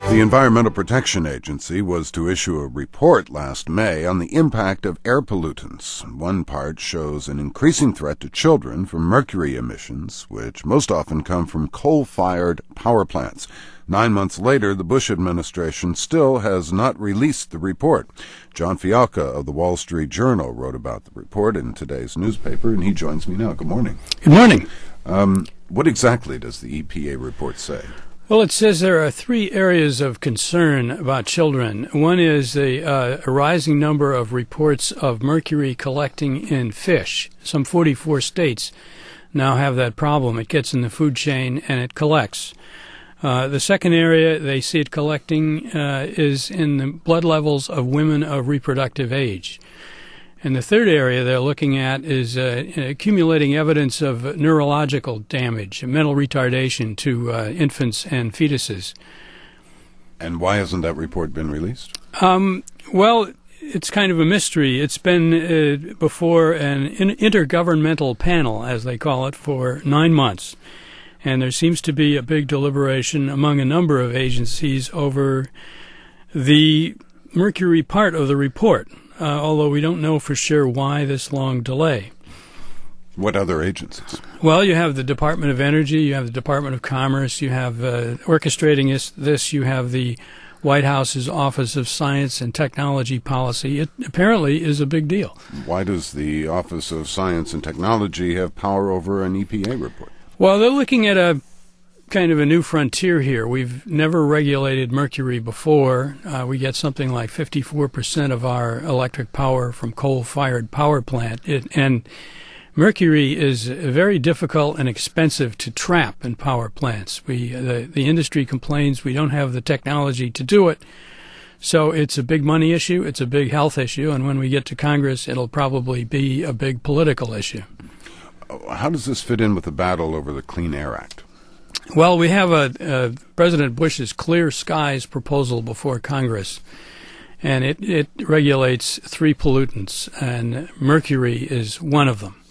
The Environmental Protection Agency was to issue a report last May on the impact of air pollutants. One part shows an increasing threat to children from mercury emissions, which most often come from coal-fired power plants. 9 months later, the Bush administration still has not released the report. John Fialka of the Wall Street Journal wrote about the report in today's newspaper, and he joins me now. Good morning. Good morning. What exactly does the EPA report say? Well, it says there are 3 areas of concern about children. One is a rising number of reports of mercury collecting in fish. Some 44 states now have that problem. It gets in the food chain and it collects. The second area they see it collecting is in the blood levels of women of reproductive age. And the third area they're looking at is accumulating evidence of neurological damage, mental retardation to infants and fetuses. And why hasn't that report been released? Well, it's kind of a mystery. It's been before an intergovernmental panel, as they call it, for 9 months. And there seems to be a big deliberation among a number of agencies over the mercury part of the report. Although we don't know for sure why this long delay. What other agencies? Well, you have the Department of Energy, you have the Department of Commerce, you have orchestrating this, you have the White House's Office of Science and Technology Policy. It apparently is a big deal. Why does the Office of Science and Technology have power over an EPA report? Well, they're looking at a kind of a new frontier here. We've never regulated mercury before. We get something like 54% of our electric power from coal-fired power plant. And mercury is very difficult and expensive to trap in power plants. The industry complains we don't have the technology to do it. So it's a big money issue, it's a big health issue, and when we get to Congress, it'll probably be a big political issue. How does this fit in with the battle over the Clean Air Act? Well, we have President Bush's Clear Skies proposal before Congress, and it regulates 3 pollutants, and mercury is one of them.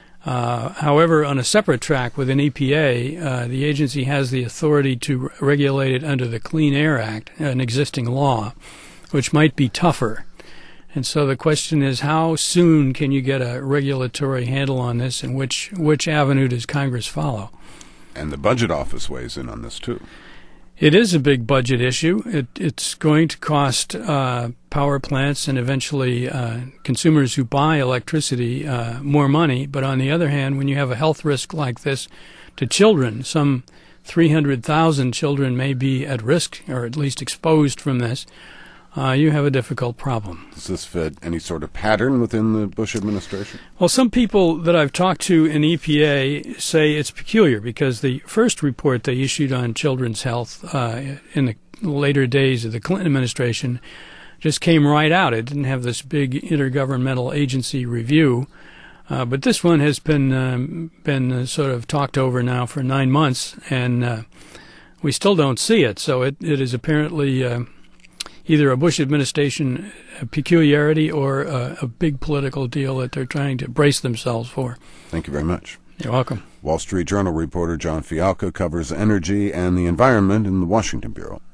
However, on a separate track within EPA, the agency has the authority to regulate it under the Clean Air Act, an existing law, which might be tougher. And so the question is, how soon can you get a regulatory handle on this, and which avenue does Congress follow? And the Budget Office weighs in on this, too. It is a big budget issue. It's going to cost power plants and eventually consumers who buy electricity more money. But on the other hand, when you have a health risk like this to children, some 300,000 children may be at risk or at least exposed from this. You have a difficult problem. Does this fit any sort of pattern within the Bush administration? Well, some people that I've talked to in EPA say it's peculiar because the first report they issued on children's health in the later days of the Clinton administration just came right out. It didn't have this big intergovernmental agency review. But this one has been sort of talked over now for 9 months, and we still don't see it. So it is apparently either a Bush administration peculiarity or a big political deal that they're trying to brace themselves for. Thank you very much. You're welcome. Wall Street Journal reporter John Fialka covers energy and the environment in the Washington Bureau.